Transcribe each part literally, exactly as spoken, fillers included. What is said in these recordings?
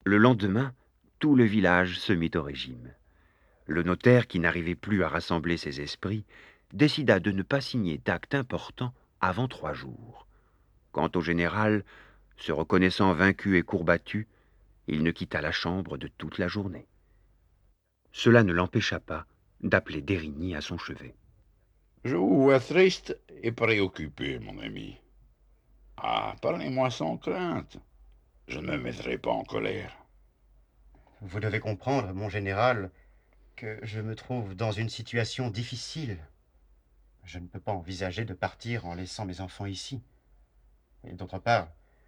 Le lendemain, tout le village se mit au régime. Le notaire, qui n'arrivait plus à rassembler ses esprits, décida de ne pas signer d'acte important avant trois jours. Quant au général, se reconnaissant vaincu et courbattu, il ne quitta la chambre de toute la journée. Cela ne l'empêcha pas d'appeler Dérigny à son chevet. Je vous vois triste et préoccupé, mon ami. Ah, parlez-moi sans crainte. Je ne me mettrai pas en colère. Vous devez comprendre, mon général, que je me trouve dans une situation difficile. Je ne peux pas envisager de partir en laissant mes enfants ici. Et d'autre part,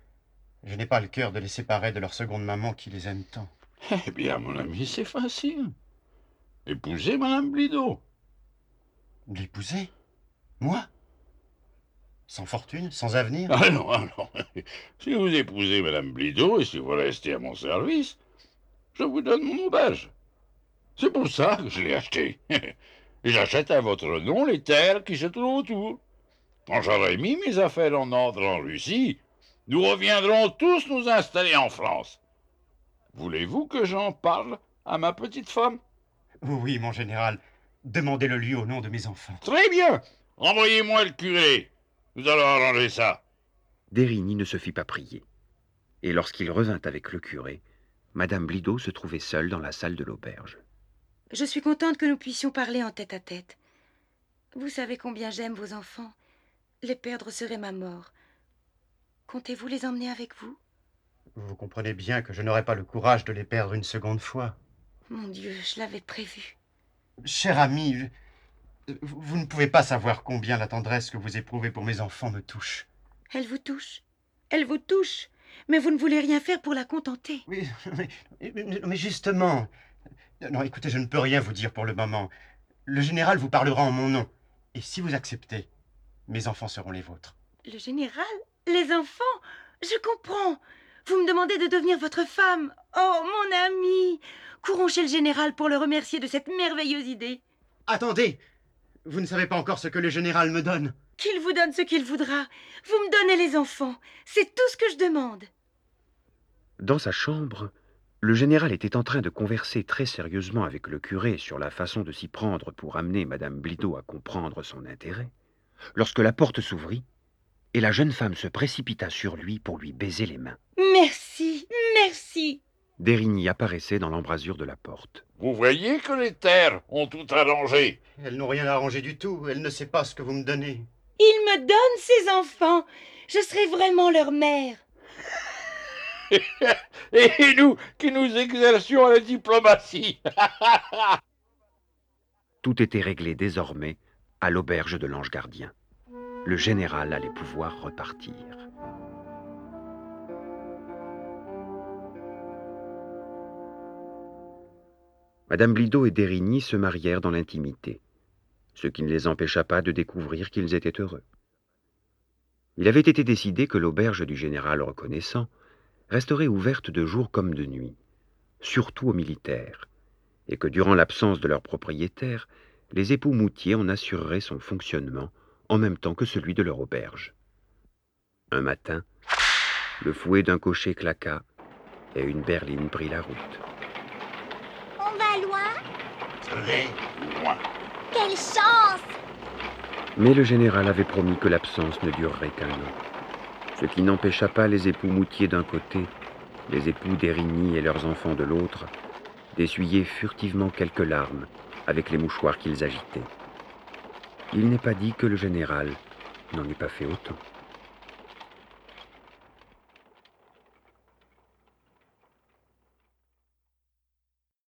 je n'ai pas le cœur de les séparer de leur seconde maman qui les aime tant. Eh bien, mon ami, c'est facile. Épousez Madame Blido. L'épouser? Moi? Sans fortune, sans avenir? Ah non, ah non. Si vous épousez Madame Blido et si vous restez à mon service, je vous donne mon auberge. C'est pour ça que je l'ai acheté. Et j'achète à votre nom les terres qui se trouvent autour. Quand j'aurai mis mes affaires en ordre en Russie, nous reviendrons tous nous installer en France. Voulez-vous que j'en parle à ma petite femme? Oui, mon général. Demandez-le lui au nom de mes enfants. Très bien. Envoyez-moi le curé. Nous allons arranger ça. Dérigny ne se fit pas prier. Et lorsqu'il revint avec le curé, Madame Blido se trouvait seule dans la salle de l'auberge. Je suis contente que nous puissions parler en tête à tête. Vous savez combien j'aime vos enfants. Les perdre serait ma mort. Comptez-vous les emmener avec vous? Vous comprenez bien que je n'aurai pas le courage de les perdre une seconde fois. Mon Dieu, je l'avais prévu. Cher ami, je... vous ne pouvez pas savoir combien la tendresse que vous éprouvez pour mes enfants me touche. Elle vous touche. Elle vous touche. Mais vous ne voulez rien faire pour la contenter. Oui, mais, mais justement... Non, écoutez, je ne peux rien vous dire pour le moment. Le général vous parlera en mon nom. Et si vous acceptez, mes enfants seront les vôtres. Le général? Les enfants? Je comprends. Vous me demandez de devenir votre femme. Oh, mon ami! Courons chez le général pour le remercier de cette merveilleuse idée. Attendez! Vous ne savez pas encore ce que le général me donne. Qu'il vous donne ce qu'il voudra. Vous me donnez les enfants. C'est tout ce que je demande. Dans sa chambre, le général était en train de converser très sérieusement avec le curé sur la façon de s'y prendre pour amener Madame Blido à comprendre son intérêt, lorsque la porte s'ouvrit et la jeune femme se précipita sur lui pour lui baiser les mains. Merci, merci. Dérigny apparaissait dans l'embrasure de la porte. Vous voyez que les terres ont tout arrangé. Elles n'ont rien arrangé du tout. Elle ne sait pas ce que vous me donnez. Il me donne ses enfants. Je serai vraiment leur mère. Et nous, qui nous exercions à la diplomatie. Tout était réglé désormais à l'auberge de l'Ange Gardien. Le général allait pouvoir repartir. Madame Blido et Dérigny se marièrent dans l'intimité, ce qui ne les empêcha pas de découvrir qu'ils étaient heureux. Il avait été décidé que l'auberge du général reconnaissant resterait ouverte de jour comme de nuit, surtout aux militaires, et que durant l'absence de leur propriétaire, les époux Moutier en assureraient son fonctionnement en même temps que celui de leur auberge. Un matin, le fouet d'un cocher claqua et une berline prit la route. On va loin? Très loin. Quelle chance! Mais le général avait promis que l'absence ne durerait qu'un an, ce qui n'empêcha pas les époux Moutier d'un côté, les époux Dérigny et leurs enfants de l'autre, d'essuyer furtivement quelques larmes avec les mouchoirs qu'ils agitaient. Il n'est pas dit que le général n'en ait pas fait autant.